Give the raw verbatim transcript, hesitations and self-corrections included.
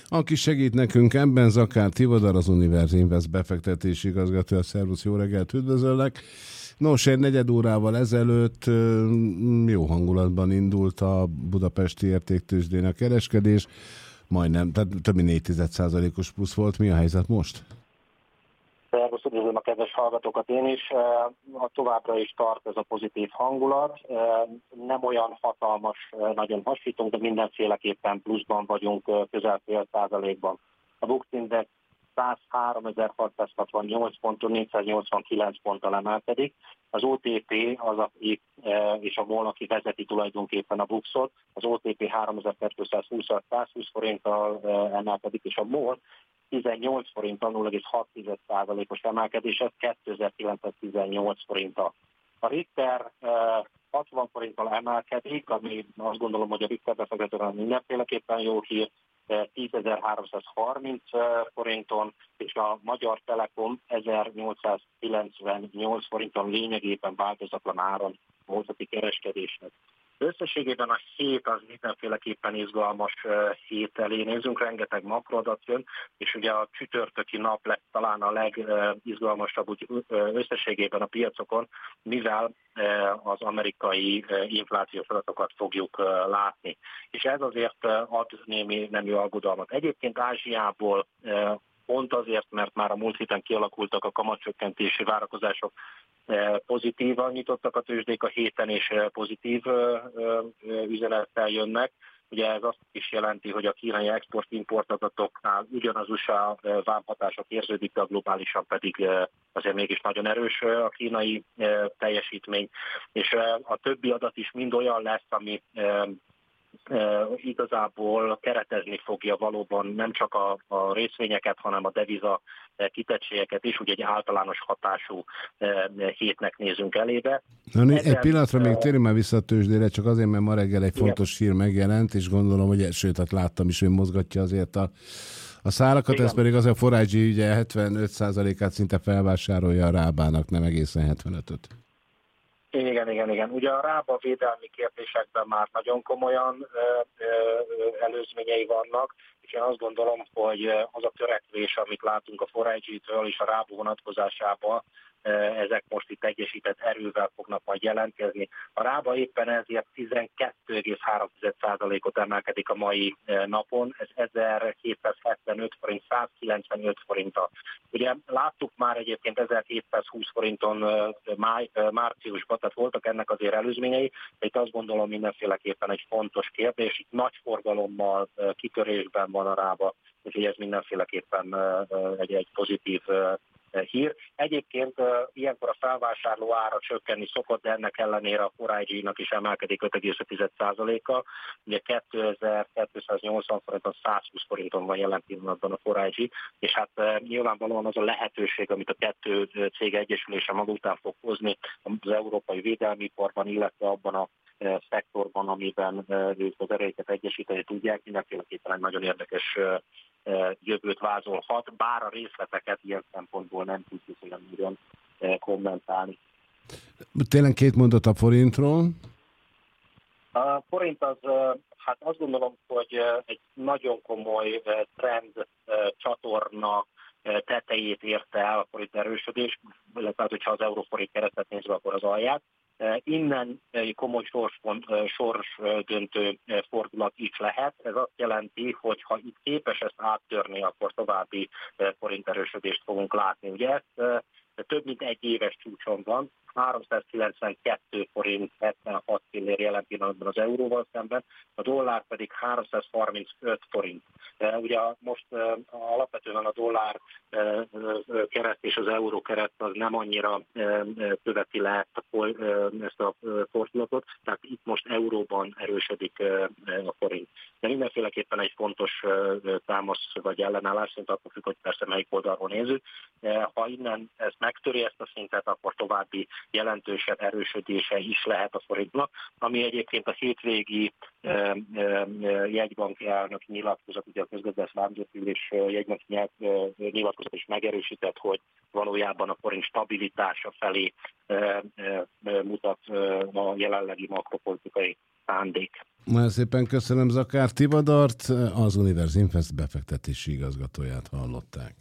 Aki segít nekünk ebben, Zakár Tivadar, az Universe Invest befektetési igazgatója. Szervusz, jó reggelt, üdvözöllek! Nos, egy negyed órával ezelőtt jó hangulatban indult a budapesti értéktőzsdén a kereskedés, majdnem, tehát több mint négy százalékos plusz volt. Mi a helyzet most? Szervusz, üdvözlöm a kedves hallgatókat én is. A továbbra is tart ez a pozitív hangulat. Nem olyan hatalmas, nagyon hasonlítunk, de mindenféleképpen pluszban vagyunk, közel fél százalékban. A Bux Index százháromezer-hatszázhatvannyolc ponton négyszáznyolcvankilenc ponttal emelkedik. Az o té pé az, aki, és a MOL, aki vezeti tulajdonképpen a Buxot, az o té pé háromezer-kétszázhúsz százhúsz forinttal emelkedik, és a MOL tizennyolc forinttal, nulla egész hat százalékos emelkedés, ez kétezer-kilencszáztizennyolc forinttal. A Richter hatvan forinttal emelkedik, ami azt gondolom, hogy a Richter befektetően mindenféleképpen jó hír, tízezer-háromszázharminc forinton, és a Magyar Telekom ezernyolcszázkilencvennyolc forinton lényegében változatlan áron volt a kereskedésnek. Összességében a hét az mindenféleképpen izgalmas hét elé nézünk, rengeteg makroadat jön, és ugye a csütörtöki nap lesz talán a legizgalmasabb úgy összességében a piacokon, mivel az amerikai inflációs adatokat fogjuk látni. És ez azért ad némi nemű aggodalmat. Egyébként Ázsiából pont azért, mert már a múlt héten kialakultak a kamatcsökkentési várakozások, pozitívan nyitottak a tőzsdék a héten, és pozitív üzenettel jönnek. Ugye ez azt is jelenti, hogy a kínai export-import adatoknál ugyanaz u es á vámhatások érződik, de globálisan pedig azért mégis nagyon erős a kínai teljesítmény. És a többi adat is mind olyan lesz, ami igazából keretezni fogja valóban nem csak a, a részvényeket, hanem a deviza kitettségeket is, ugye egy általános hatású hétnek nézünk elébe. Na, egy pillanatra még térjünk már vissza a tőzsdére, csak azért, mert ma reggel egy fontos hír megjelent, és gondolom, hogy sőt, hát láttam is, hogy mozgatja azért a, a szárakat, igen. Ez pedig az a Forágyi ugye hetvenöt százalékát szinte felvásárolja a Rábának, nem egészen hetvenötöt. Igen, igen, igen. Ugye a Rába védelmi kérdésekben már nagyon komolyan ö, ö, előzményei vannak, és én azt gondolom, hogy az a törekvés, amit látunk a Forágyitől és a Rába vonatkozásában, ezek most itt egyesített erővel fognak majd jelentkezni. A Rába éppen ezért tizenkettő egész három százalékot emelkedik a mai napon, ez ezerhétszázhetvenöt forint, százkilencvenöt forinttal. Ugye láttuk már egyébként ezerhétszázhúsz forinton máj, márciusban, tehát voltak ennek azért előzményei, de itt azt gondolom mindenféleképpen egy fontos kérdés, itt nagy forgalommal, kitörésben van a Rába, úgyhogy ez mindenféleképpen egy, egy pozitív hír. Egyébként uh, ilyenkor a felvásárló ára csökkenni szokott, de ennek ellenére a Forágyi-nak is emelkedik öt egész öt százaléka. Ugye kétezer-kétszáznyolcvan forinton, százhúsz forinton van jelen pillanatban a Forágyi, és hát uh, nyilvánvalóan az a lehetőség, amit a kettő cég egyesülése maga után fog hozni az európai védelmiparban, illetve abban a uh, szektorban, amiben uh, ők az erejüket egyesíteni tudják, mindenféleképpen egy nagyon érdekes uh, jövőt vázolhat, bár a részleteket ilyen szempontból nem tudjuk olyan nagyon kommentálni. Tényleg két mondat a forintról? A forint az, hát azt gondolom, hogy egy nagyon komoly trend csatorna tetejét érte el a forint erősödés, illetve hogyha az euróforint keretet nézve, akkor az alját. Innen egy komoly sorsdöntő fordulat is lehet. Ez azt jelenti, hogy ha itt képes ezt áttörni, akkor további forint erősödést fogunk látni. Ugye ez több mint egy éves csúcson van, háromszázkilencvenkettő forint hetvenhat fillér jelen pillanatban az euróval szemben, a dollár pedig háromszázharmincöt forint. Ugye most alapvetően a dollár keret és az euró keret az nem annyira követi le ezt a fordulatot, tehát itt most euróban erősödik a forint. De mindenféleképpen egy fontos támasz vagy ellenállás szint, attól függ, hogy persze melyik oldalról nézzük. Ha innen ezt megtöri ezt a szintet, akkor további jelentősebb erősödése is lehet a forintnak, ami egyébként a hétvégi jegybanki elnök nyilatkozat, ugye a közgazdász vámzatülés jegybanki nyilatkozat is megerősített, hogy valójában a forint stabilitása felé mutat a jelenlegi makropolitikai szándék. Nagyon szépen köszönöm Zakár Tivadart, az Univerz Invest befektetési igazgatóját hallották.